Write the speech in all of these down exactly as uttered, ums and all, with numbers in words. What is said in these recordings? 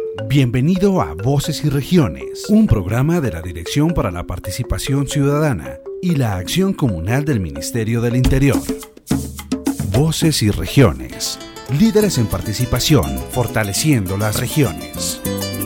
Bienvenido a Voces y Regiones, un programa de la Dirección para la Participación Ciudadana y la Acción Comunal del Ministerio del Interior. Voces y Regiones, líderes en participación, fortaleciendo las regiones.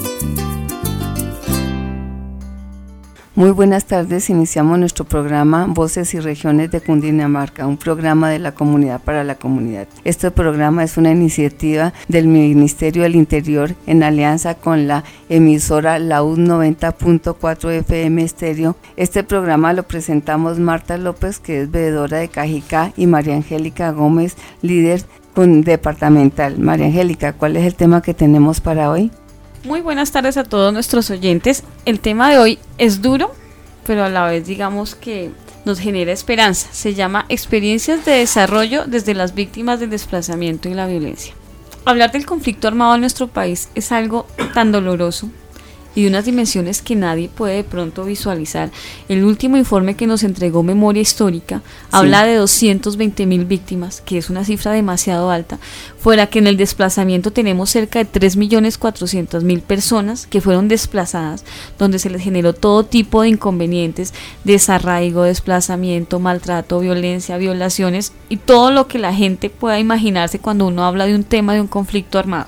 Muy buenas tardes, iniciamos nuestro programa Voces y Regiones de Cundinamarca, un programa de la comunidad para la comunidad. Este programa es una iniciativa del Ministerio del Interior en alianza con la emisora La U noventa punto cuatro F M Estéreo. Este programa lo presentamos Marta López, que es veedora de Cajicá, y María Angélica Gómez, líder departamental. María Angélica, ¿cuál es el tema que tenemos para hoy? Muy buenas tardes a todos nuestros oyentes. El tema de hoy es duro, pero a la vez digamos que nos genera esperanza. Se llama Experiencias de desarrollo desde las víctimas del desplazamiento y la violencia. Hablar del conflicto armado en nuestro país es algo tan doloroso y de unas dimensiones que nadie puede de pronto visualizar. El último informe que nos entregó Memoria Histórica sí. habla de doscientas veinte mil víctimas, que es una cifra demasiado alta, fuera que en el desplazamiento tenemos cerca de tres millones cuatrocientas mil personas que fueron desplazadas, donde se les generó todo tipo de inconvenientes, desarraigo, desplazamiento, maltrato, violencia, violaciones y todo lo que la gente pueda imaginarse cuando uno habla de un tema de un conflicto armado.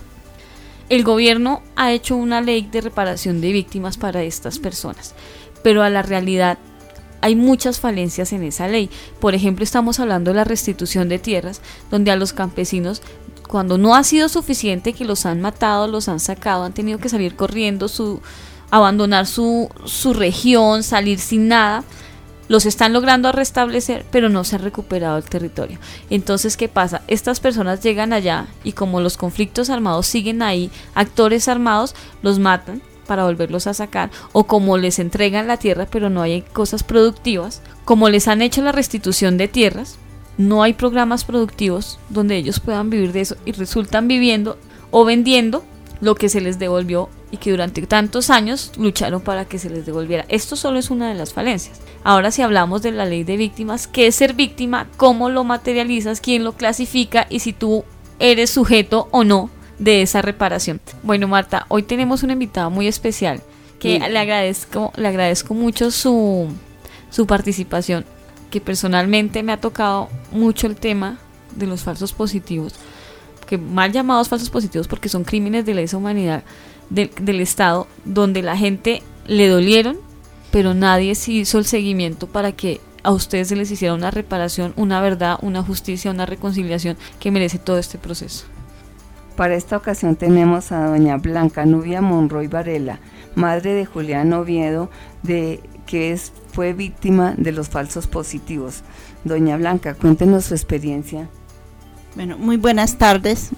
El gobierno ha hecho una ley de reparación de víctimas para estas personas, pero a la realidad hay muchas falencias en esa ley. Por ejemplo, estamos hablando de la restitución de tierras, donde a los campesinos, cuando no ha sido suficiente que los han matado, los han sacado, han tenido que salir corriendo, su, abandonar su, su región, salir sin nada, los están logrando restablecer, pero no se ha recuperado el territorio. Entonces, ¿qué pasa? Estas personas llegan allá y como los conflictos armados siguen ahí, actores armados los matan para volverlos a sacar, o como les entregan la tierra pero no hay cosas productivas, como les han hecho la restitución de tierras, no hay programas productivos donde ellos puedan vivir de eso y resultan viviendo o vendiendo lo que se les devolvió y que durante tantos años lucharon para que se les devolviera. Esto solo es una de las falencias. Ahora, si hablamos de la ley de víctimas, ¿qué es ser víctima? ¿Cómo lo materializas? ¿Quién lo clasifica? Y si tú eres sujeto o no de esa reparación. Bueno, Marta, hoy tenemos una invitada muy especial que sí. le agradezco, le agradezco mucho su, su participación, que personalmente me ha tocado mucho el tema de los falsos positivos, que mal llamados falsos positivos porque son crímenes de lesa humanidad de, del Estado, donde la gente le dolieron, pero nadie se hizo el seguimiento para que a ustedes se les hiciera una reparación, una verdad, una justicia, una reconciliación que merece todo este proceso. Para esta ocasión tenemos a doña Blanca Nubia Monroy Varela, madre de Julián Oviedo, de, que es, fue víctima de los falsos positivos. Doña Blanca, cuéntenos su experiencia. Bueno, muy buenas tardes.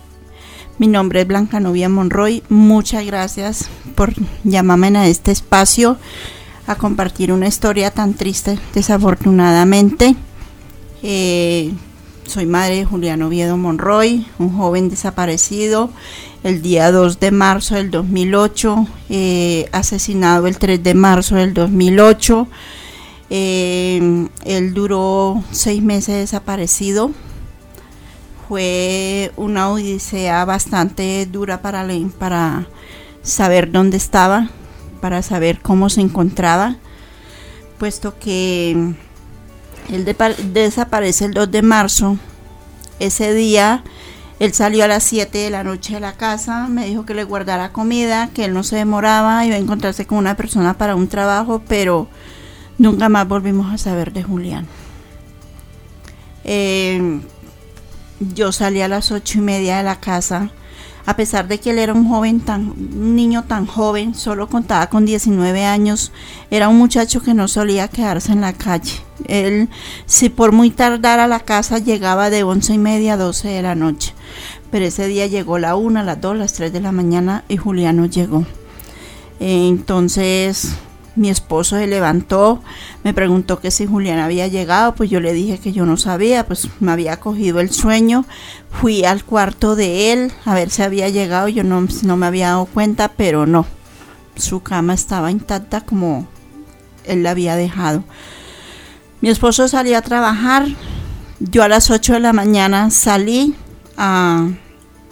Mi nombre es Blanca Nubia Monroy. Muchas gracias por llamarme a este espacio a compartir una historia tan triste, desafortunadamente. Eh, soy madre de Julián Oviedo Monroy, un joven desaparecido el día dos de marzo del dos mil ocho, eh, asesinado el tres de marzo del dos mil ocho. Eh, él duró seis meses desaparecido. Fue una odisea bastante dura para, para saber dónde estaba, para saber cómo se encontraba, puesto que él de, desaparece el dos de marzo. Ese día él salió a las siete de la noche de la casa, me dijo que le guardara comida, que él no se demoraba, iba a encontrarse con una persona para un trabajo, pero nunca más volvimos a saber de Julián. Eh, Yo salí a las ocho y media de la casa, a pesar de que él era un joven tan, un niño tan joven, solo contaba con diecinueve años, era un muchacho que no solía quedarse en la calle. Él, si por muy tardar a la casa, llegaba de once y media a doce de la noche, pero ese día llegó la una, las dos, las tres de la mañana y Julián no llegó. Entonces mi esposo se levantó, me preguntó que si Julián había llegado, pues yo le dije que yo no sabía, pues me había cogido el sueño. Fui al cuarto de él a ver si había llegado, yo no, no me había dado cuenta, pero no, su cama estaba intacta como él la había dejado. Mi esposo salió a trabajar, yo a las ocho de la mañana salí a,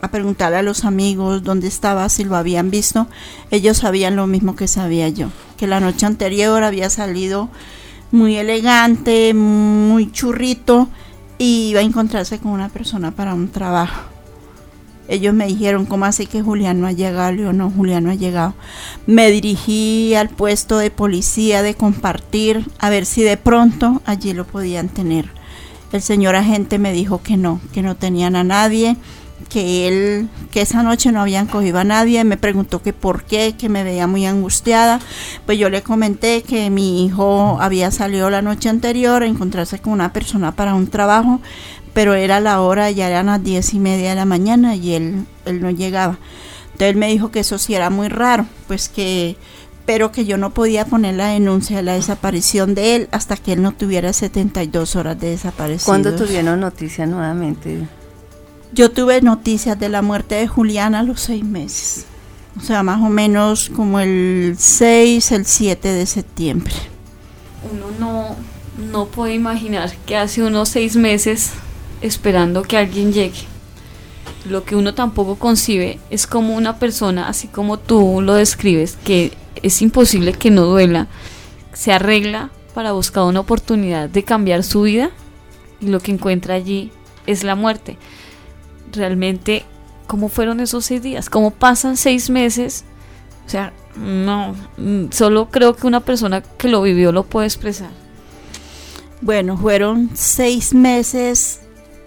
a preguntarle a los amigos dónde estaba, si lo habían visto. Ellos sabían lo mismo que sabía yo, que la noche anterior había salido muy elegante, muy churrito, y iba a encontrarse con una persona para un trabajo. Ellos me dijeron, ¿cómo así que Julián no ha llegado? Le digo, no, Julián no ha llegado. Me dirigí al puesto de policía de Compartir a ver si de pronto allí lo podían tener. El señor agente me dijo que no, que no tenían a nadie, que él, que esa noche no habían cogido a nadie. Me preguntó que por qué, que me veía muy angustiada. Pues yo le comenté que mi hijo había salido la noche anterior a encontrarse con una persona para un trabajo, pero era la hora, ya eran las diez y media de la mañana y él, él no llegaba. Entonces él me dijo que eso sí era muy raro, pues que, pero que yo no podía poner la denuncia de la desaparición de él hasta que él no tuviera setenta y dos horas de desaparecido. ¿Cuándo tuvieron noticia nuevamente? Yo tuve noticias de la muerte de Julián a los seis meses, o sea, más o menos como el seis, el siete de septiembre. Uno no, no puede imaginar que hace unos seis meses esperando que alguien llegue. Lo que uno tampoco concibe es como una persona, así como tú lo describes, que es imposible que no duela, se arregla para buscar una oportunidad de cambiar su vida y lo que encuentra allí es la muerte. Realmente, ¿cómo fueron esos seis días? ¿Cómo pasan seis meses? O sea, no, solo creo que una persona que lo vivió lo puede expresar. Bueno, fueron seis meses,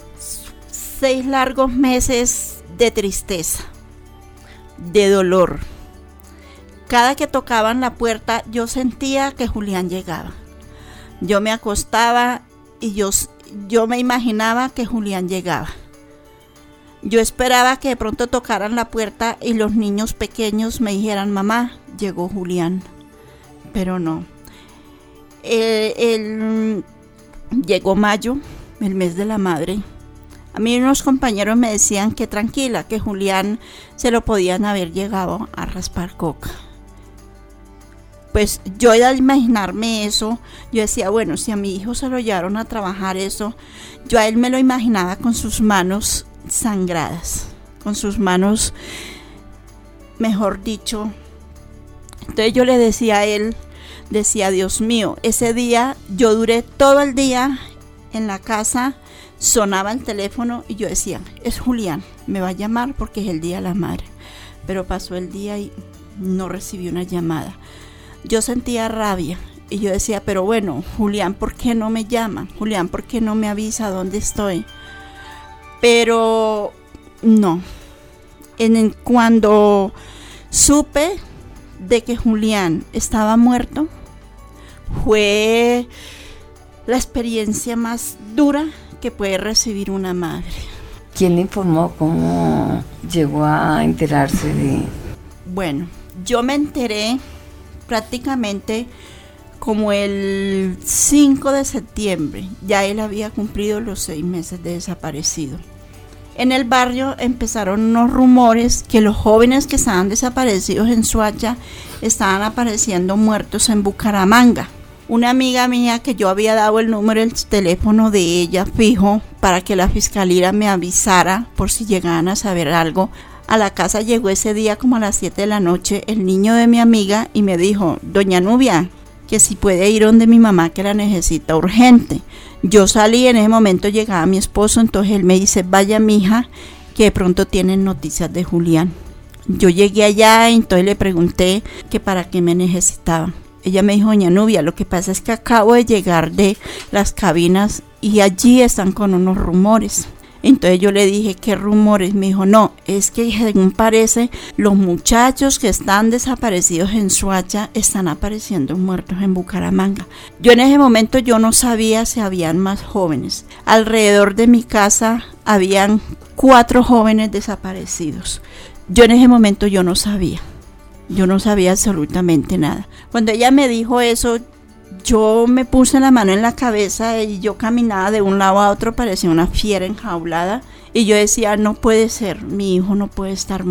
seis largos meses de tristeza, de dolor. Cada que tocaban la puerta yo sentía que Julián llegaba. Yo me acostaba y yo, yo me imaginaba que Julián llegaba. Yo esperaba que de pronto tocaran la puerta y los niños pequeños me dijeran, mamá, llegó Julián. Pero no. Eh, el, llegó mayo, el mes de la madre. A mí unos compañeros me decían que tranquila, que Julián se lo podían haber llegado a raspar coca. Pues yo al imaginarme eso, yo decía, bueno, si a mi hijo se lo llevaron a trabajar eso, yo a él me lo imaginaba con sus manos sangradas, con sus manos, mejor dicho. Entonces yo le decía a él, decía, Dios mío, ese día yo duré todo el día en la casa, sonaba el teléfono y yo decía, es Julián, me va a llamar porque es el día de la madre. Pero pasó el día y no recibí una llamada. Yo sentía rabia y yo decía, pero bueno, Julián, ¿por qué no me llama? Julián, ¿por qué no me avisa dónde estoy? Pero no. En, cuando supe de que Julián estaba muerto, fue la experiencia más dura que puede recibir una madre. ¿Quién le informó? ¿Cómo llegó a enterarse de...? Bueno, yo me enteré prácticamente como el cinco de septiembre, ya él había cumplido los seis meses de desaparecido. En el barrio empezaron unos rumores que los jóvenes que estaban desaparecidos en Soacha estaban apareciendo muertos en Bucaramanga. Una amiga mía que yo había dado el número del teléfono de ella fijo para que la fiscalía me avisara por si llegaban a saber algo. A la casa llegó ese día como a las siete de la noche el niño de mi amiga y me dijo, doña Nubia, que si puede ir donde mi mamá que la necesita urgente. Yo salí, en ese momento llegaba mi esposo, entonces él me dice, vaya mija, que de pronto tienen noticias de Julián. Yo llegué allá, entonces le pregunté que para qué me necesitaba. Ella me dijo, doña Nubia, lo que pasa es que acabo de llegar de las cabinas y allí están con unos rumores. Entonces yo le dije, ¿qué rumores? Me dijo, no, es que según parece, los muchachos que están desaparecidos en Soacha están apareciendo muertos en Bucaramanga. Yo en ese momento yo no sabía si habían más jóvenes. Alrededor de mi casa habían cuatro jóvenes desaparecidos. Yo en ese momento yo no sabía. Yo no sabía absolutamente nada. Cuando ella me dijo eso, yo me puse la mano en la cabeza y yo caminaba de un lado a otro, parecía una fiera enjaulada. Y yo decía, no puede ser, mi hijo no puede estar muerto.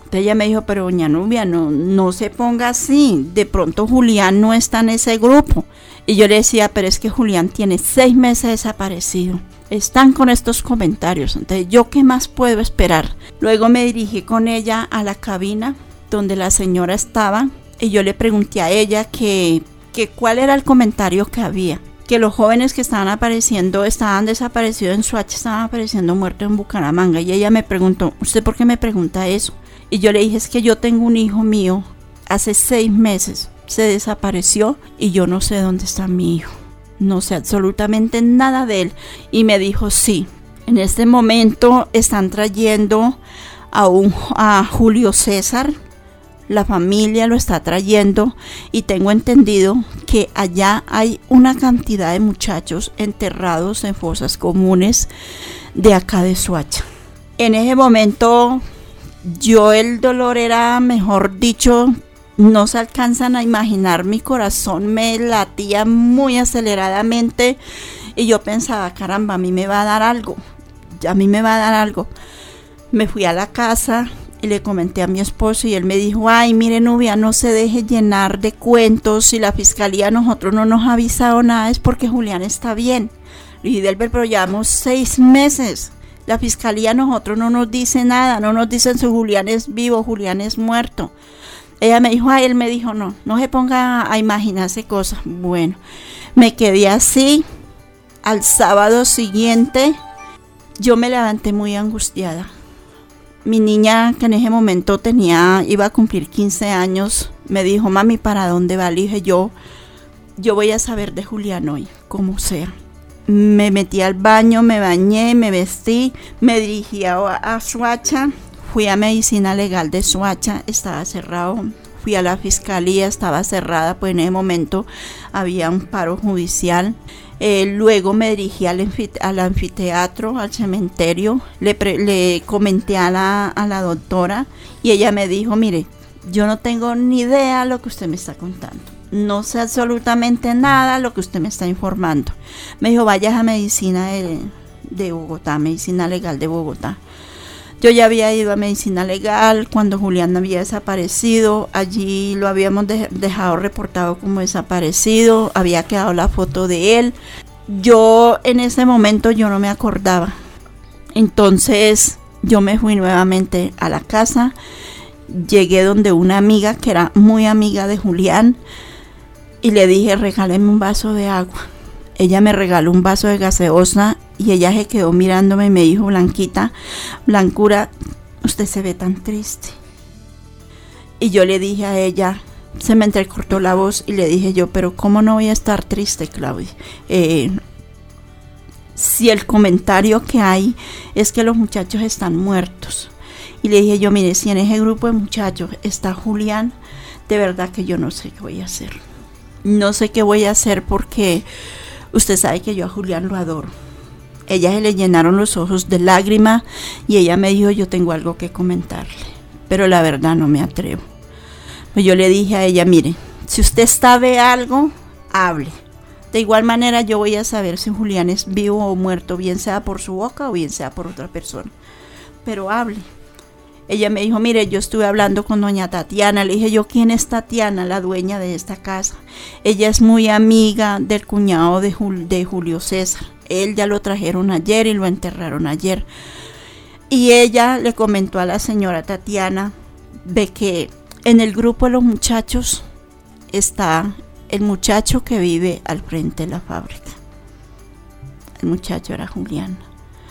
Entonces ella me dijo, pero doña Nubia, no, no se ponga así, de pronto Julián no está en ese grupo. Y yo le decía, pero es que Julián tiene seis meses desaparecido. Están con estos comentarios, entonces ¿yo qué más puedo esperar? Luego me dirigí con ella a la cabina donde la señora estaba y yo le pregunté a ella que, que cuál era el comentario que había. Que los jóvenes que estaban apareciendo, estaban desaparecidos en Soacha, estaban apareciendo muertos en Bucaramanga. Y ella me preguntó, ¿usted por qué me pregunta eso? Y yo le dije, es que yo tengo un hijo mío, hace seis meses se desapareció y yo no sé dónde está mi hijo. No sé absolutamente nada de él. Y me dijo, sí, en este momento están trayendo a, un, a Julio César. La familia lo está trayendo y tengo entendido que allá hay una cantidad de muchachos enterrados en fosas comunes de acá de Soacha. En ese momento yo el dolor era, mejor dicho, no se alcanzan a imaginar, mi corazón me latía muy aceleradamente y yo pensaba, caramba, a mí me va a dar algo, a mí me va a dar algo. Me fui a la casa y le comenté a mi esposo y él me dijo, ay, mire Nubia, no se deje llenar de cuentos, si la fiscalía a nosotros no nos ha avisado nada es porque Julián está bien. Le dije, Delber, pero llevamos seis meses, la fiscalía a nosotros no nos dice nada, no nos dicen si Julián es vivo, Julián es muerto. Ella me dijo, ay, él me dijo, no, no se ponga a imaginarse cosas. Bueno, me quedé así. Al sábado siguiente yo me levanté muy angustiada. Mi niña, que en ese momento tenía, iba a cumplir quince años, me dijo, mami, ¿para dónde va? Le dije, yo, yo voy a saber de Julián hoy, como sea. Me metí al baño, me bañé, me vestí, me dirigí a, a Soacha, fui a Medicina Legal de Soacha, estaba cerrado. Fui a la fiscalía, estaba cerrada, pues en ese momento había un paro judicial. Eh, luego me dirigí al, anfite- al anfiteatro, al cementerio, le, pre- le comenté a la, a la doctora y ella me dijo, mire, yo no tengo ni idea de lo que usted me está contando. No sé absolutamente nada de lo que usted me está informando. Me dijo, vaya a Medicina de, de Bogotá, Medicina Legal de Bogotá. Yo ya había ido a Medicina Legal cuando Julián había desaparecido, allí lo habíamos de- dejado reportado como desaparecido, había quedado la foto de él. Yo en ese momento yo no me acordaba, entonces yo me fui nuevamente a la casa, llegué donde una amiga que era muy amiga de Julián y le dije, regáleme un vaso de agua. Ella me regaló un vaso de gaseosa y ella se quedó mirándome y me dijo, Blanquita, Blancura, usted se ve tan triste. Y yo le dije a ella, se me entrecortó la voz y le dije yo, pero ¿cómo no voy a estar triste, Claudia? Eh, si el comentario que hay es que los muchachos están muertos. Y le dije yo, mire, si en ese grupo de muchachos está Julián, de verdad que yo no sé qué voy a hacer. No sé qué voy a hacer porque usted sabe que yo a Julián lo adoro. Ella se le llenaron los ojos de lágrima y ella me dijo, yo tengo algo que comentarle, pero la verdad no me atrevo. Pues yo le dije a ella, mire, si usted sabe algo, hable. De igual manera yo voy a saber si Julián es vivo o muerto, bien sea por su boca o bien sea por otra persona, pero hable. Ella me dijo, mire, yo estuve hablando con doña Tatiana. Le dije yo, ¿quién es Tatiana, la dueña de esta casa? Ella es muy amiga del cuñado de, Jul- de Julio César. Él ya lo trajeron ayer y lo enterraron ayer. Y ella le comentó a la señora Tatiana de que en el grupo de los muchachos está el muchacho que vive al frente de la fábrica. El muchacho era Julián.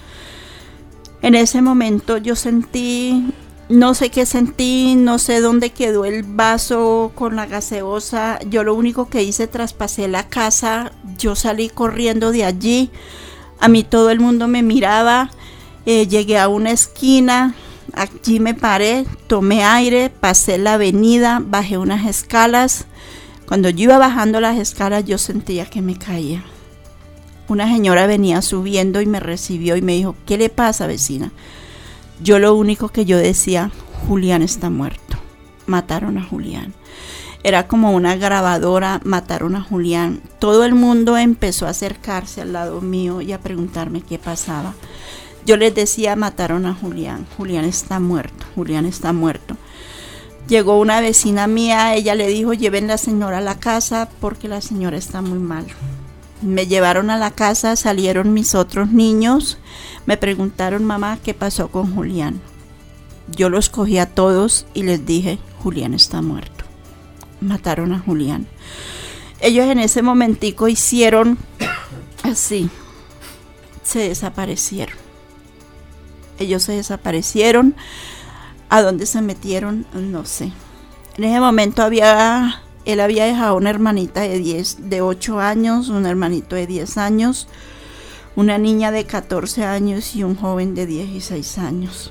En ese momento yo sentí, no sé qué sentí, no sé dónde quedó el vaso con la gaseosa. Yo lo único que hice, traspasé la casa, yo salí corriendo de allí. A mí todo el mundo me miraba, eh, llegué a una esquina, allí me paré, tomé aire, pasé la avenida, bajé unas escalas. Cuando yo iba bajando las escalas yo sentía que me caía. Una señora venía subiendo y me recibió y me dijo, ¿qué le pasa, vecina? Yo lo único que yo decía, Julián está muerto, mataron a Julián. Era como una grabadora, mataron a Julián. Todo el mundo empezó a acercarse al lado mío y a preguntarme qué pasaba. Yo les decía, mataron a Julián, Julián está muerto, Julián está muerto. Llegó una vecina mía, ella le dijo, lleven la señora a la casa porque la señora está muy mal. Me llevaron a la casa, salieron mis otros niños, me preguntaron, mamá, ¿qué pasó con Julián? Yo los cogí a todos y les dije, Julián está muerto. Mataron a Julián. Ellos en ese momentico hicieron así, se desaparecieron. Ellos se desaparecieron. ¿A dónde se metieron? No sé. En ese momento había, él había dejado una hermanita de diez, de ocho años, un hermanito de diez años, una niña de catorce años y un joven de dieciséis años.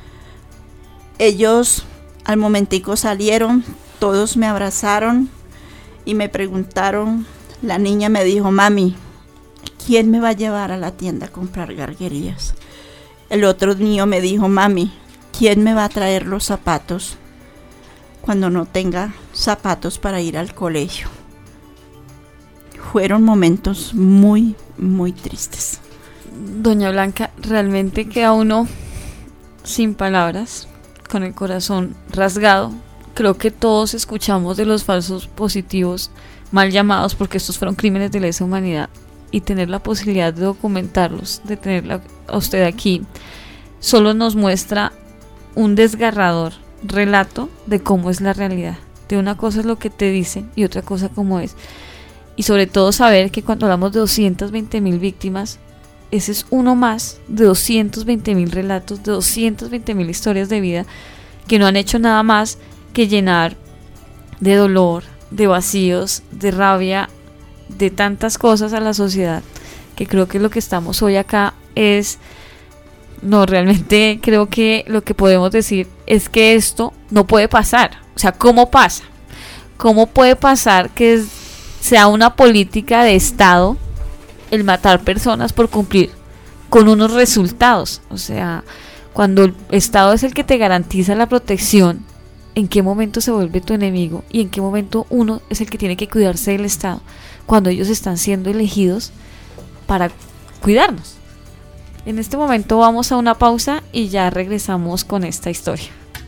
Ellos al momentico salieron, todos me abrazaron y me preguntaron, la niña me dijo, mami, ¿quién me va a llevar a la tienda a comprar garguerías? El otro niño me dijo, mami, ¿quién me va a traer los zapatos cuando no tenga zapatos para ir al colegio? Fueron momentos muy, muy tristes. Doña Blanca, realmente queda uno sin palabras, con el corazón rasgado. Creo que todos escuchamos de los falsos positivos mal llamados, porque estos fueron crímenes de lesa humanidad, y tener la posibilidad de documentarlos, de tenerla a usted aquí, solo nos muestra un desgarrador relato de cómo es la realidad. De una cosa es lo que te dicen y otra cosa cómo es. Y sobre todo saber que cuando hablamos de doscientas veinte mil víctimas, ese es uno más de doscientos veinte mil relatos, de doscientas veinte mil historias de vida que no han hecho nada más que llenar de dolor, de vacíos, de rabia, de tantas cosas a la sociedad, que creo que lo que estamos hoy acá es, no, realmente creo que lo que podemos decir es que esto no puede pasar. O sea, ¿cómo pasa? ¿Cómo puede pasar que sea una política de Estado el matar personas por cumplir con unos resultados? O sea, cuando el Estado es el que te garantiza la protección, ¿en qué momento se vuelve tu enemigo? ¿Y en qué momento uno es el que tiene que cuidarse del Estado? Cuando ellos están siendo elegidos para cuidarnos. En este momento vamos a una pausa y ya regresamos con esta historia.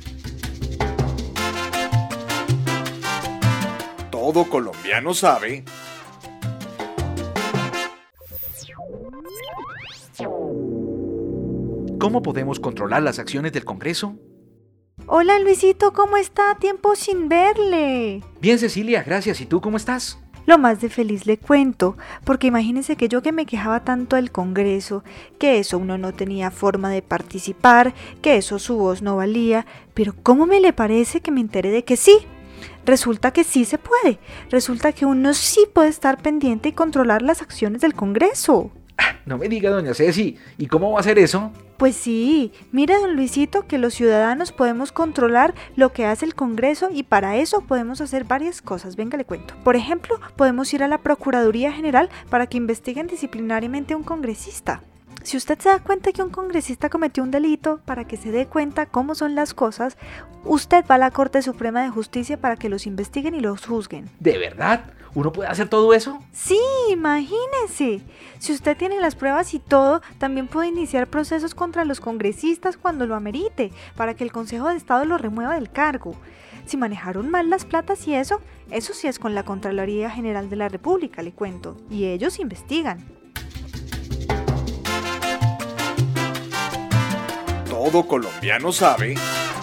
Todo colombiano sabe. ¿Cómo podemos controlar las acciones del Congreso? Hola Luisito, ¿cómo está? Tiempo sin verle. Bien, Cecilia, gracias. ¿Y tú cómo estás? Lo más de feliz le cuento, porque imagínense que yo que me quejaba tanto del Congreso, que eso uno no tenía forma de participar, que eso su voz no valía, pero ¿cómo me le parece que me enteré de que sí? Resulta que sí se puede, resulta que uno sí puede estar pendiente y controlar las acciones del Congreso. No me diga, doña Ceci, ¿y cómo va a hacer eso? Pues sí, mire don Luisito que los ciudadanos podemos controlar lo que hace el Congreso y para eso podemos hacer varias cosas, venga le cuento. Por ejemplo, podemos ir a la Procuraduría General para que investiguen disciplinariamente a un congresista. Si usted se da cuenta que un congresista cometió un delito, para que se dé cuenta cómo son las cosas, usted va a la Corte Suprema de Justicia para que los investiguen y los juzguen. ¿De verdad? ¿Uno puede hacer todo eso? Sí, imagínese. Si usted tiene las pruebas y todo, también puede iniciar procesos contra los congresistas cuando lo amerite, para que el Consejo de Estado lo remueva del cargo. Si manejaron mal las platas y eso, eso sí es con la Contraloría General de la República, le cuento, y ellos investigan. Todo colombiano sabe.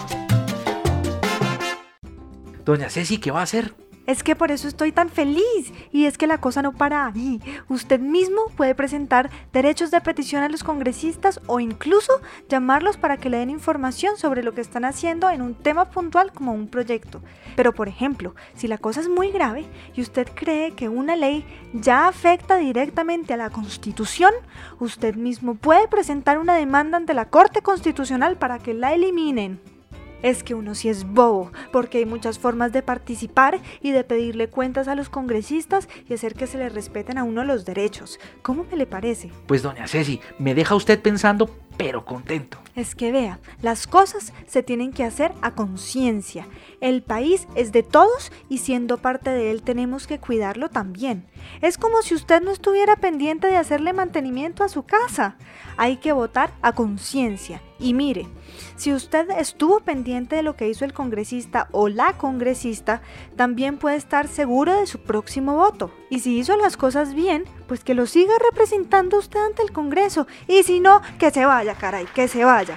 Doña Ceci, ¿qué va a hacer? Es que por eso estoy tan feliz, y es que la cosa no para ahí. Usted mismo puede presentar derechos de petición a los congresistas o incluso llamarlos para que le den información sobre lo que están haciendo en un tema puntual como un proyecto. Pero por ejemplo, si la cosa es muy grave y usted cree que una ley ya afecta directamente a la Constitución, usted mismo puede presentar una demanda ante la Corte Constitucional para que la eliminen. Es que uno sí es bobo, porque hay muchas formas de participar y de pedirle cuentas a los congresistas y hacer que se le respeten a uno los derechos. ¿Cómo me le parece? Pues doña Ceci, me deja usted pensando, pero contento. Es que vea, las cosas se tienen que hacer a conciencia. El país es de todos y siendo parte de él tenemos que cuidarlo también. Es como si usted no estuviera pendiente de hacerle mantenimiento a su casa. Hay que votar a conciencia Y mire, si usted estuvo pendiente de lo que hizo el congresista o la congresista, también puede estar seguro de su próximo voto. Y si hizo las cosas bien, pues que lo siga representando usted ante el Congreso. Y si no, que se vaya, caray, que se vaya.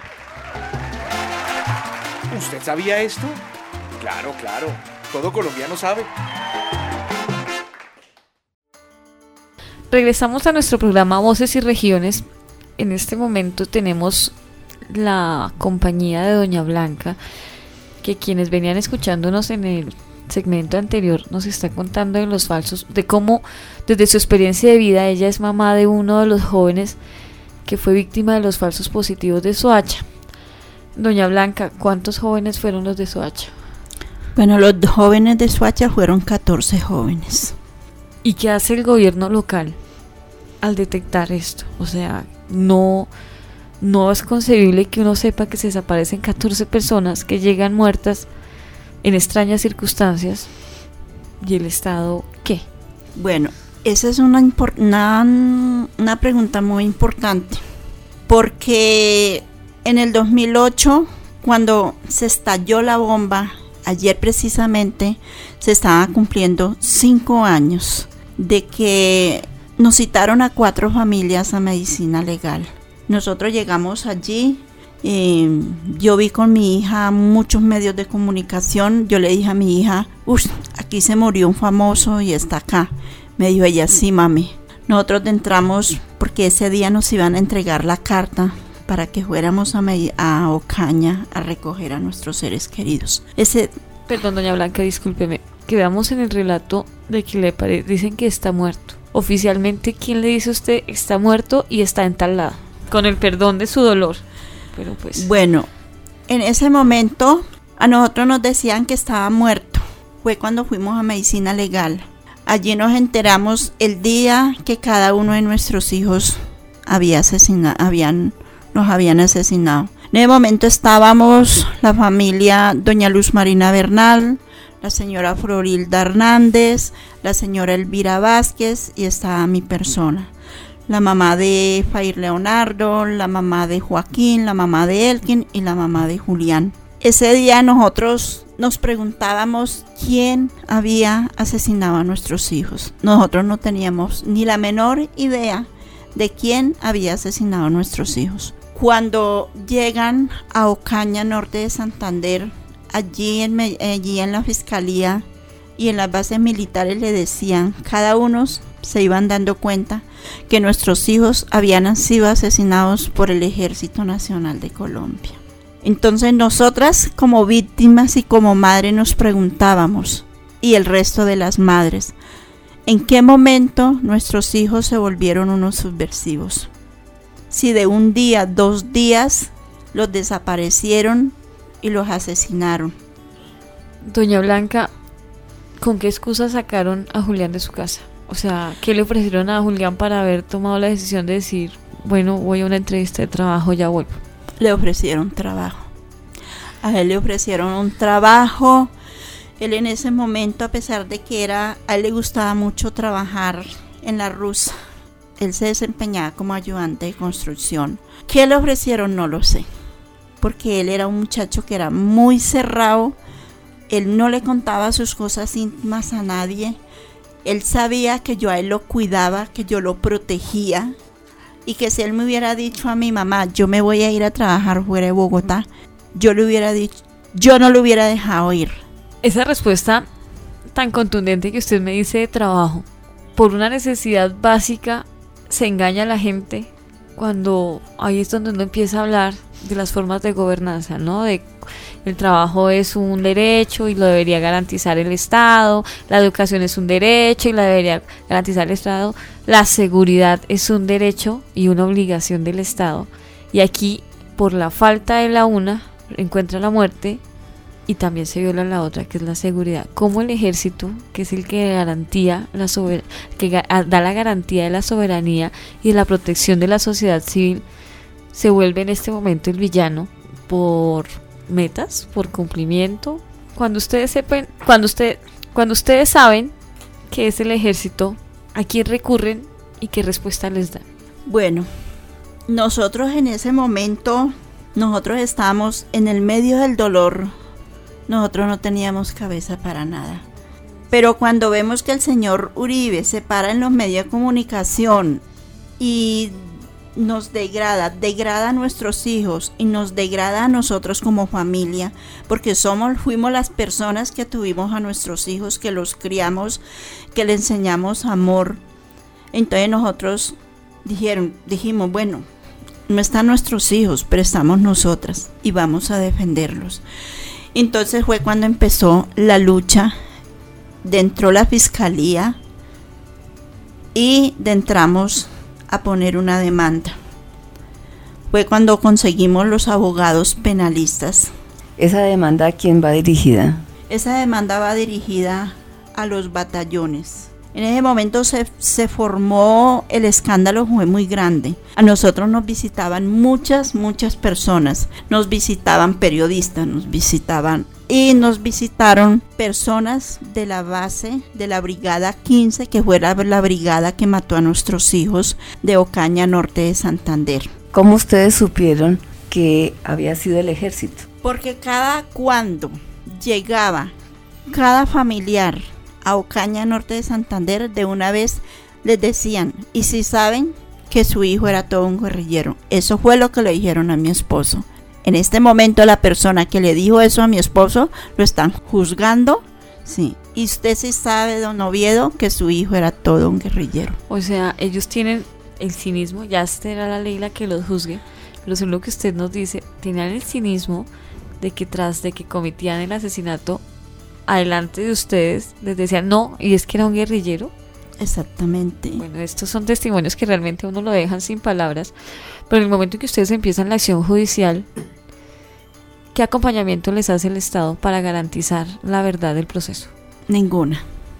¿Usted sabía esto? Claro, claro. Todo colombiano sabe. Regresamos a nuestro programa Voces y Regiones. En este momento tenemos la compañía de Doña Blanca, que quienes venían escuchándonos en el segmento anterior nos está contando de los falsos, de cómo desde su experiencia de vida ella es mamá de uno de los jóvenes que fue víctima de los falsos positivos de Soacha. Doña Blanca, ¿cuántos jóvenes fueron los de Soacha? Bueno, los jóvenes de Soacha fueron catorce jóvenes. ¿Y qué hace el gobierno local al detectar esto? O sea, no, no es concebible que uno sepa que se desaparecen catorce personas que llegan muertas en extrañas circunstancias. ¿Y el Estado qué? Bueno, esa es una, impor- una, una pregunta muy importante, porque en el dos mil ocho, cuando se estalló la bomba, ayer precisamente se estaban cumpliendo cinco años de que nos citaron a cuatro familias a medicina legal. Nosotros llegamos allí, eh, yo vi con mi hija muchos medios de comunicación. Yo le dije a mi hija, uff, aquí se murió un famoso y está acá. Me dijo ella, sí, mami. Nosotros entramos porque ese día nos iban a entregar la carta para que fuéramos a, Med- a Ocaña a recoger a nuestros seres queridos. Ese Perdón, doña Blanca, discúlpeme. Quedamos en el relato de que le pare- dicen que está muerto. Oficialmente, ¿quién le dice a usted está muerto y está en tal lado? Con el perdón de su dolor. Pero pues... Bueno, en ese momento a nosotros nos decían que estaba muerto. Fue cuando fuimos a medicina legal. Allí nos enteramos el día que cada uno de nuestros hijos había asesinado, habían, nos habían asesinado. En ese momento estábamos la familia doña Luz Marina Bernal, la señora Florilda Hernández, la señora Elvira Vázquez y estaba mi persona. La mamá de Fair Leonardo, la mamá de Joaquín, la mamá de Elkin y la mamá de Julián. Ese día nosotros nos preguntábamos quién había asesinado a nuestros hijos. Nosotros no teníamos ni la menor idea de quién había asesinado a nuestros hijos. Cuando llegan a Ocaña, norte de Santander, allí en, allí en la fiscalía y en las bases militares le decían, cada uno se iban dando cuenta que nuestros hijos habían sido asesinados por el Ejército Nacional de Colombia. Entonces nosotras como víctimas y como madres nos preguntábamos, y el resto de las madres, ¿en qué momento nuestros hijos se volvieron unos subversivos? Si de un día, dos días, los desaparecieron y los asesinaron. Doña Blanca, ¿con qué excusa sacaron a Julián de su casa? O sea, ¿qué le ofrecieron a Julián para haber tomado la decisión de decir, bueno, voy a una entrevista de trabajo, ya vuelvo? Le ofrecieron trabajo. A él le ofrecieron un trabajo. Él en ese momento, a pesar de que era, a él le gustaba mucho trabajar en la rusa. Él se desempeñaba como ayudante de construcción. ¿Qué le ofrecieron? No lo sé. Porque él era un muchacho que era muy cerrado. Él no le contaba sus cosas íntimas a nadie. Él sabía que yo a él lo cuidaba, que yo lo protegía. Y que si él me hubiera dicho a mi mamá, yo me voy a ir a trabajar fuera de Bogotá, yo le hubiera dicho, yo no lo hubiera dejado ir. Esa respuesta tan contundente que usted me dice de trabajo, por una necesidad básica, se engaña a la gente cuando ahí es donde uno empieza a hablar de las formas de gobernanza, ¿no? De el trabajo es un derecho y lo debería garantizar el Estado, la educación es un derecho y la debería garantizar el Estado, la seguridad es un derecho y una obligación del Estado. Y aquí, por la falta de la una, encuentra la muerte y también se viola la otra, que es la seguridad. Como el ejército, que es el que garantía la sober- que ga- da la garantía de la soberanía y de la protección de la sociedad civil, se vuelve en este momento el villano por metas, por cumplimiento. Cuando ustedes sepan, cuando usted, cuando ustedes saben que es el ejército, ¿a quién recurren y qué respuesta les dan? Bueno, nosotros en ese momento nosotros estábamos en el medio del dolor, nosotros no teníamos cabeza para nada. Pero cuando vemos que el señor Uribe se para en los medios de comunicación y nos degrada, degrada a nuestros hijos y nos degrada a nosotros como familia, porque somos, fuimos las personas que tuvimos a nuestros hijos, que los criamos, que les enseñamos amor. Entonces nosotros dijeron, dijimos, bueno, no están nuestros hijos, pero estamos nosotras y vamos a defenderlos. Entonces fue cuando empezó la lucha. Entró la fiscalía y entramos a poner una demanda. Fue cuando conseguimos los abogados penalistas. ¿Esa demanda a quién va dirigida? Esa demanda va dirigida a los batallones. En ese momento se, se formó, el escándalo fue muy grande. A nosotros nos visitaban muchas, muchas personas. Nos visitaban periodistas, nos visitaban y nos visitaron personas de la base de la Brigada quince, que fue la, la brigada que mató a nuestros hijos de Ocaña Norte de Santander. ¿Cómo ustedes supieron que había sido el ejército? Porque cada cuando llegaba cada familiar a Ocaña Norte de Santander, de una vez les decían, y si saben que su hijo era todo un guerrillero. Eso fue lo que le dijeron a mi esposo. En este momento la persona que le dijo eso a mi esposo lo están juzgando, sí. Y usted sí sabe, don Oviedo, que su hijo era todo un guerrillero. O sea, ellos tienen el cinismo, ya será la ley la que los juzgue, pero según lo que usted nos dice, tenían el cinismo de que tras de que cometían el asesinato, adelante de ustedes les decían no, y es que era un guerrillero. Exactamente. Bueno, estos son testimonios que realmente uno lo dejan sin palabras, pero en el momento en que ustedes empiezan la acción judicial, ¿qué acompañamiento les hace el Estado para garantizar la verdad del proceso? Ninguna.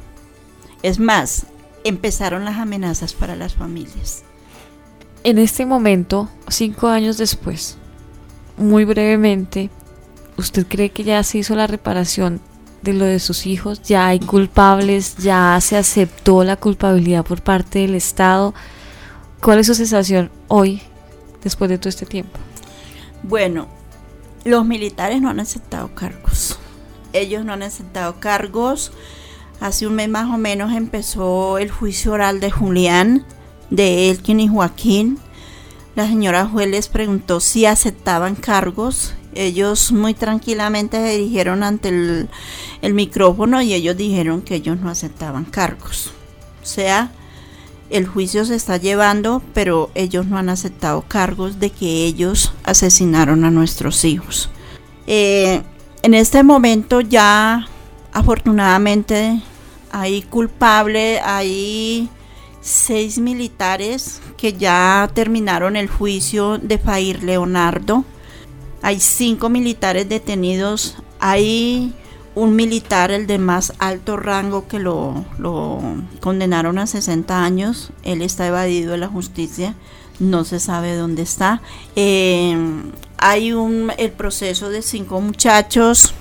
Es más, empezaron las amenazas para las familias. En este momento, cinco años después, muy brevemente, ¿usted cree que ya se hizo la reparación de lo de sus hijos? ¿Ya hay culpables? ¿Ya se aceptó la culpabilidad por parte del Estado? ¿Cuál es su sensación hoy, después de todo este tiempo? Bueno, los militares no han aceptado cargos. Ellos no han aceptado cargos. Hace un mes más o menos empezó el juicio oral de Julián, de Elkin y Joaquín. La señora juez les preguntó si aceptaban cargos. Ellos muy tranquilamente se dirigieron ante el, el micrófono y ellos dijeron que ellos no aceptaban cargos. O sea, el juicio se está llevando, pero ellos no han aceptado cargos de que ellos asesinaron a nuestros hijos. Eh, en este momento ya, afortunadamente, hay culpable, hay seis militares que ya terminaron el juicio de Fair Leonardo. Hay cinco militares detenidos, hay un militar, el de más alto rango, que lo, lo condenaron a sesenta años, él está evadido de la justicia, no se sabe dónde está. Eh, hay un, el proceso de cinco muchachos,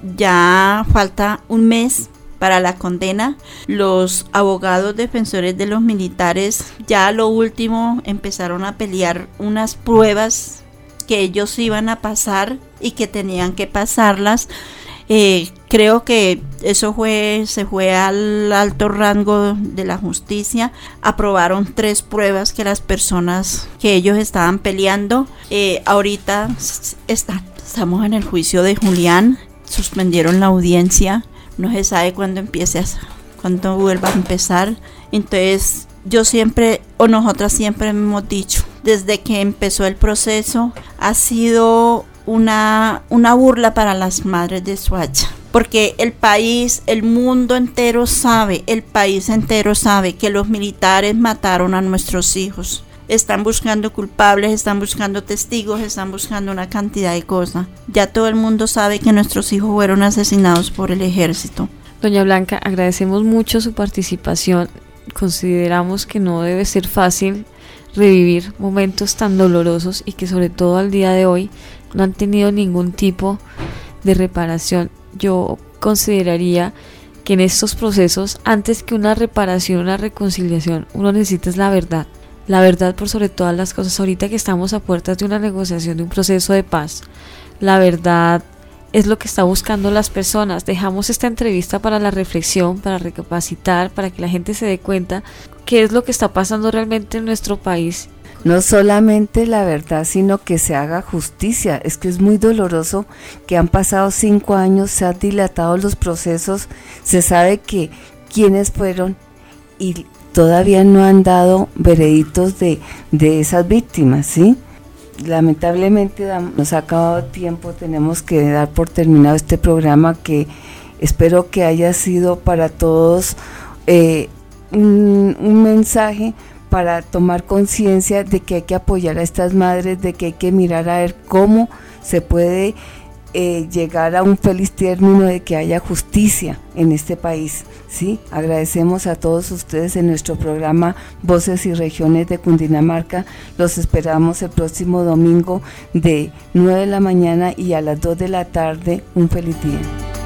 ya falta un mes para la condena. Los abogados defensores de los militares, ya lo último, empezaron a pelear unas pruebas que ellos iban a pasar y que tenían que pasarlas. Eh, creo que eso fue, se fue al alto rango de la justicia. Aprobaron tres pruebas que las personas que ellos estaban peleando. Eh, ahorita está, estamos en el juicio de Julián. Suspendieron la audiencia. No se sabe cuándo empiece, a, cuándo vuelva a empezar. Entonces, yo siempre, o nosotras siempre hemos dicho, desde que empezó el proceso, ha sido una, una burla para las madres de Soacha. Porque el país, el mundo entero sabe, el país entero sabe que los militares mataron a nuestros hijos. Están buscando culpables, están buscando testigos, están buscando una cantidad de cosas. Ya todo el mundo sabe que nuestros hijos fueron asesinados por el ejército. Doña Blanca, agradecemos mucho su participación. Consideramos que no debe ser fácil revivir momentos tan dolorosos y que sobre todo al día de hoy no han tenido ningún tipo de reparación. Yo consideraría que en estos procesos, antes que una reparación, una reconciliación, uno necesita es la verdad. la verdad por sobre todas las cosas. Ahorita que estamos a puertas de una negociación, de un proceso de paz, la verdad es lo que está buscando las personas. Dejamos esta entrevista para la reflexión, para recapacitar, para que la gente se dé cuenta qué es lo que está pasando realmente en nuestro país. No solamente la verdad, sino que se haga justicia. Es que es muy doloroso que han pasado cinco años, se han dilatado los procesos, se sabe que quiénes fueron y todavía no han dado veredictos de, de esas víctimas, ¿sí? Lamentablemente nos ha acabado tiempo, tenemos que dar por terminado este programa que espero que haya sido para todos eh, un, un mensaje para tomar conciencia de que hay que apoyar a estas madres, de que hay que mirar a ver cómo se puede eh, llegar a un feliz término, de que haya justicia en este país, ¿sí? Agradecemos a todos ustedes en nuestro programa Voces y Regiones de Cundinamarca. Los esperamos el próximo domingo de nueve de la mañana y a las dos de la tarde. Un feliz día.